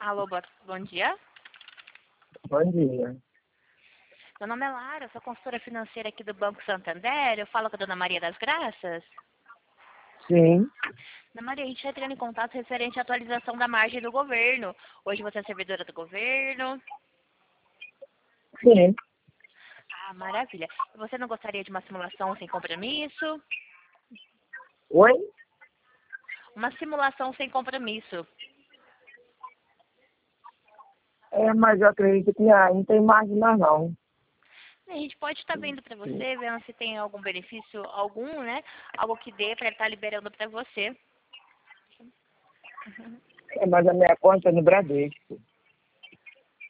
Alô, bom dia. Bom dia. Meu nome é Lara, sou consultora financeira aqui do Banco Santander. Eu falo com a dona Maria das Graças. Sim, Dona Maria, a gente está entrando em contato referente à atualização da margem do governo. Hoje você é servidora do governo. sim. Ah, maravilha. E você não gostaria de uma simulação sem compromisso? Oi? Uma simulação sem compromisso. Mas eu acredito que não tem margem mais não. A gente pode estar vendo para você, vendo se tem algum benefício, né? Algo que dê para estar liberando para você. Mas a minha conta é no Bradesco.